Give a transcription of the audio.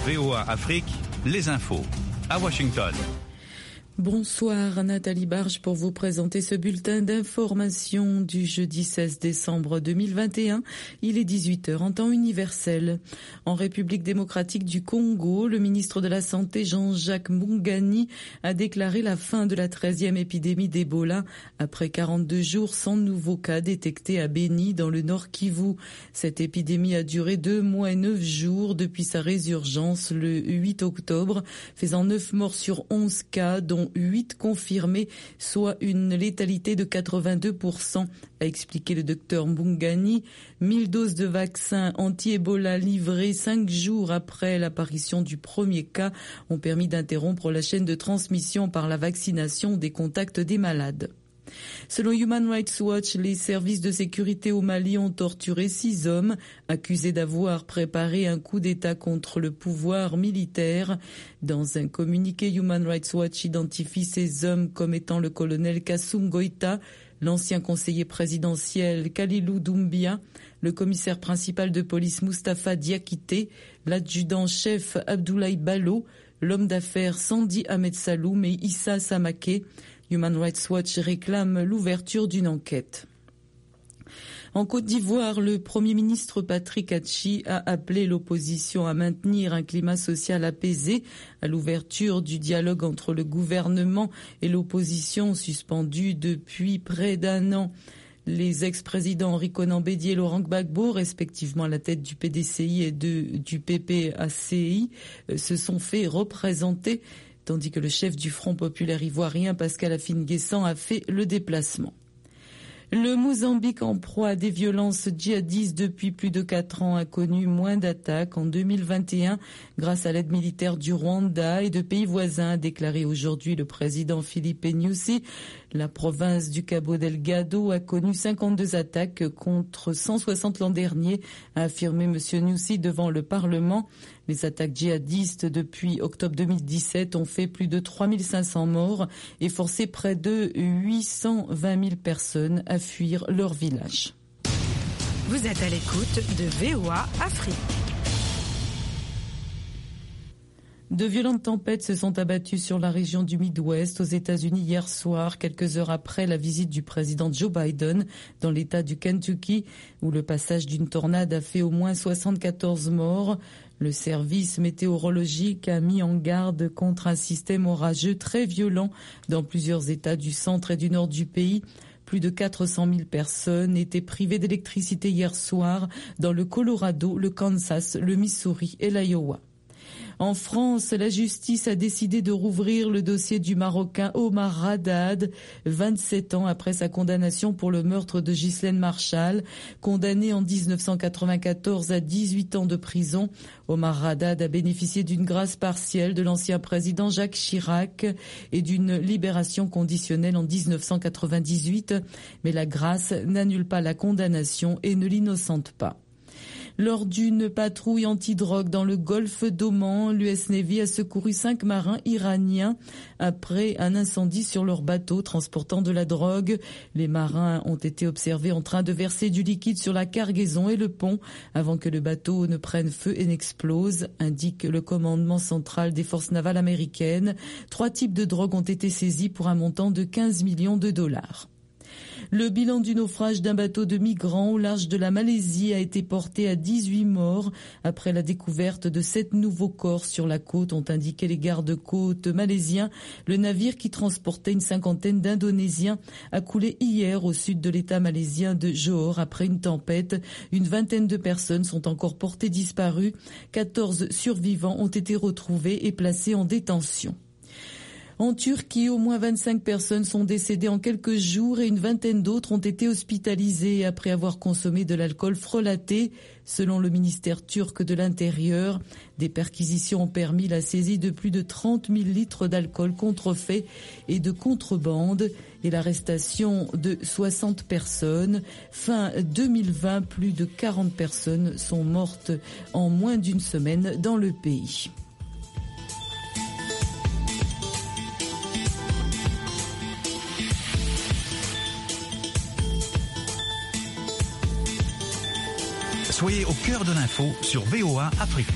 VOA Afrique, les infos. À Washington. Bonsoir, Nathalie Barge pour vous présenter ce bulletin d'information du jeudi 16 décembre 2021. Il est 18h en temps universel. En République démocratique du Congo, le ministre de la Santé Jean-Jacques Mbungani a déclaré la fin de la 13e épidémie d'Ebola après 42 jours sans nouveaux cas détectés à Beni dans le Nord Kivu. Cette épidémie a duré 2 mois et 9 jours depuis sa résurgence le 8 octobre, faisant 9 morts sur 11 cas, dont 8 confirmés, soit une létalité de 82%, a expliqué le docteur Mbungani. 1000 doses de vaccins anti-Ebola livrées 5 jours après l'apparition du premier cas ont permis d'interrompre la chaîne de transmission par la vaccination des contacts des malades. Selon Human Rights Watch, les services de sécurité au Mali ont torturé 6 hommes accusés d'avoir préparé un coup d'État contre le pouvoir militaire. Dans un communiqué, Human Rights Watch identifie ces hommes comme étant le colonel Kassoum Goïta, l'ancien conseiller présidentiel Kalilou Doumbia, le commissaire principal de police Mustapha Diakité, l'adjudant-chef Abdoulaye Ballo, l'homme d'affaires Sandi Ahmed Saloum et Issa Samaké. Human Rights Watch réclame l'ouverture d'une enquête. En Côte d'Ivoire, le Premier ministre Patrick Atchi a appelé l'opposition à maintenir un climat social apaisé à l'ouverture du dialogue entre le gouvernement et l'opposition suspendu depuis près d'1 an. Les ex-présidents Henri Konan Bédié et Laurent Gbagbo, respectivement à la tête du PDCI et du PPACI, se sont fait représenter, tandis que le chef du Front populaire ivoirien, Pascal Afine-Guessant, a fait le déplacement. Le Mozambique, en proie à des violences djihadistes depuis plus de 4 ans, a connu moins d'attaques en 2021 grâce à l'aide militaire du Rwanda et de pays voisins, a déclaré aujourd'hui le président Filipe Nyusi. La province du Cabo Delgado a connu 52 attaques contre 160 l'an dernier, a affirmé M. Nyusi devant le Parlement. Les attaques djihadistes depuis octobre 2017 ont fait plus de 3500 morts et forcé près de 820 000 personnes à fuir leur village. Vous êtes à l'écoute de VOA Afrique. De violentes tempêtes se sont abattues sur la région du Midwest aux États-Unis hier soir, quelques heures après la visite du président Joe Biden dans l'État du Kentucky, où le passage d'une tornade a fait au moins 74 morts. Le service météorologique a mis en garde contre un système orageux très violent dans plusieurs États du centre et du nord du pays. Plus de 400 000 personnes étaient privées d'électricité hier soir dans le Colorado, le Kansas, le Missouri et l'Iowa. En France, la justice a décidé de rouvrir le dossier du Marocain Omar Haddad, 27 ans après sa condamnation pour le meurtre de Ghislaine Marchal. Condamné en 1994 à 18 ans de prison, Omar Haddad a bénéficié d'une grâce partielle de l'ancien président Jacques Chirac et d'une libération conditionnelle en 1998. Mais la grâce n'annule pas la condamnation et ne l'innocente pas. Lors d'une patrouille anti-drogue dans le golfe d'Oman, l'US Navy a secouru 5 marins iraniens après un incendie sur leur bateau transportant de la drogue. Les marins ont été observés en train de verser du liquide sur la cargaison et le pont avant que le bateau ne prenne feu et n'explose, indique le commandement central des forces navales américaines. 3 types de drogue ont été saisis pour un montant de 15 millions de dollars. Le bilan du naufrage d'un bateau de migrants au large de la Malaisie a été porté à 18 morts après la découverte de 7 nouveaux corps sur la côte, ont indiqué les gardes-côtes malaisiens. Le navire qui transportait une 50aine d'Indonésiens a coulé hier au sud de l'État malaisien de Johor après une tempête. Une 20aine de personnes sont encore portées disparues. 14 survivants ont été retrouvés et placés en détention. En Turquie, au moins 25 personnes sont décédées en quelques jours et une 20aine d'autres ont été hospitalisées après avoir consommé de l'alcool frelaté. Selon le ministère turc de l'Intérieur, des perquisitions ont permis la saisie de plus de 30 000 litres d'alcool contrefait et de contrebande et l'arrestation de 60 personnes. Fin 2020, plus de 40 personnes sont mortes en moins d'une semaine dans le pays. Soyez au cœur de l'info sur VOA Afrique.